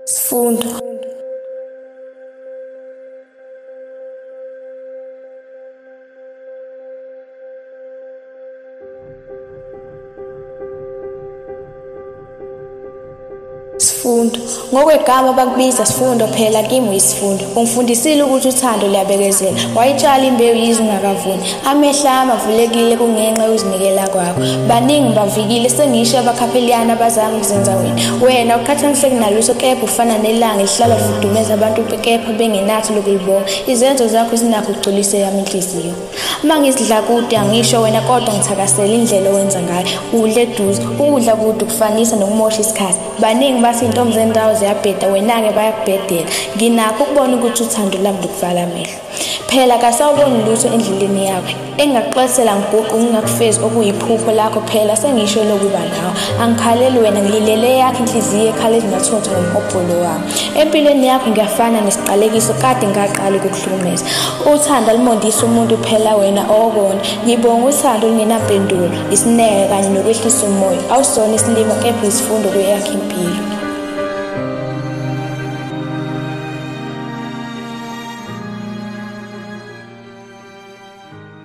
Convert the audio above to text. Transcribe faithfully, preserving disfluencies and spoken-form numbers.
Sifundo. Sifundo. Ngokwegama bakubiza Sifundo phela kimi uyisifundo. Ungifundisile ukuthi uthando liyabekezela. Wayitshala imbewu yize ungakavuni. Amehla amavulekile kungenxa yokuzinikela kwakho. Baningi bavikile sengisho abakhapheliyana abazange ukuzenza wena. Wena ukhathaniseki nalutho kepha ufana nelanga lihlala lifudumeza abantu kepha bengenathi lokulibonga. Izenzo zakho zinakho ukugculisa yami inhliziyo. Uma ngizidla kude angisho wena kodwa ngithakasela indlela owenza ngayo. Udle eduze, ukudla kude kufanisa nokumosha isikhathi. Baningi bathi intombi zendawo ziyabheda wena-ke bayakubhedela. Nginakho ukubona ukuthi uthando lami lukuvala amehlo. Phela kasawuboni lutho endleleni yakho. Engakuxoxela ngiguqu ngingakufezi okuyiphupho lakho phela sengisho lokuba nawe. Angikhaleli wena ngililele yakho inhliziyo ekhala ezingathonto ngomhobholo wami. Empilweni yakho ngiyafana nesiqalekiso kade ngaqala ukukuhlukumeza. Uthando alimondisa umuntu phela wena okona. Ngibonga uthando olungenampendulo, isineke kanye nokwehlisa umoya. Awusona isilimo kepha isifundo kweyakho impilo.